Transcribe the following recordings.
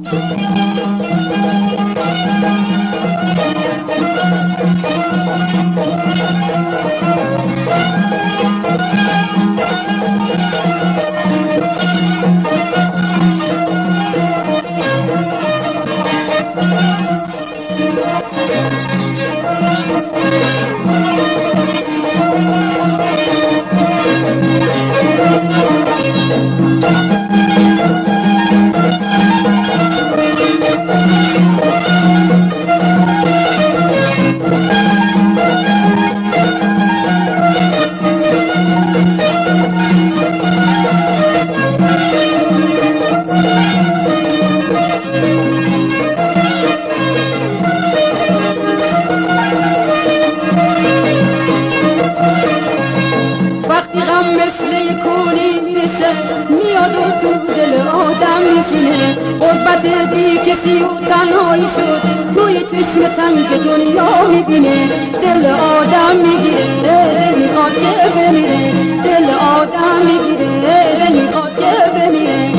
وقتی غم مثل کولی میرسه میاد و تو دل آدم میشینه، غربت بی کسی و تنهایی شد توی چشم تنگ دنیا میبینه، دل آدم میگیره میخواد که بمیره، دل آدم میگیره میخواد که بمیره.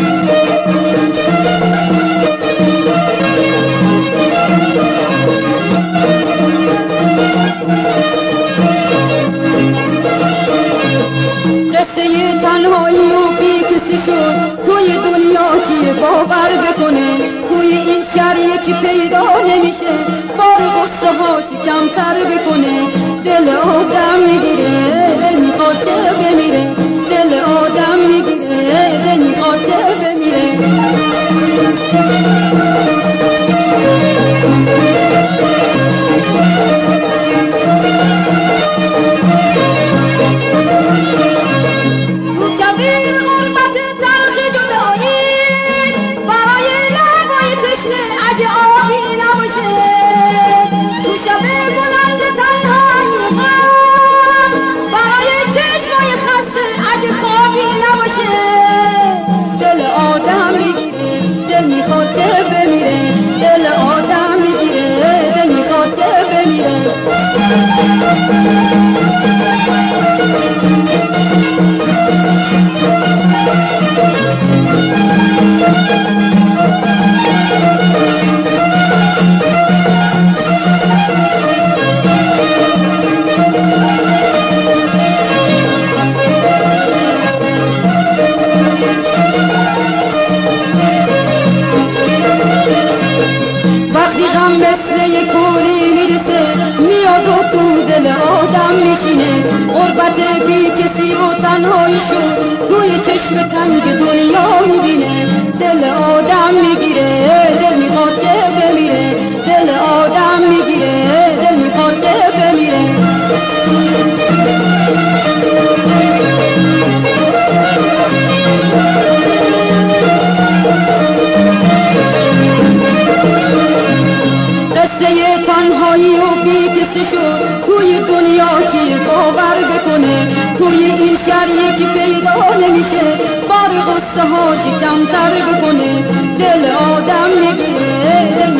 قصه تنهایی و بی کسی شد توی دنیا که باور بکنه، توی این شهر یکی پیدا نمیشه بار غصه هاش کمتر بکنه، دل آدم میگیره میخواد که بمیره، دل آدم میگیره میخواد که بمیره. وقتی غم مثل یک کولی میرسه میاد و تو دل آدم میشینه، غربت بی کسی و تنهایی شد توی چشم تنگ دنیا میبینه، دل آدم میگیره دل میخواد که بمیره، دل آدم میگیره دل میخواد که بمیره. قصه تنهایی و بی کسی شد توی دنیا که باور بکنه، توی این شهر یکی پیدا نمیشه بار غصه هاش کمتر بکنه، دل آدم میگیره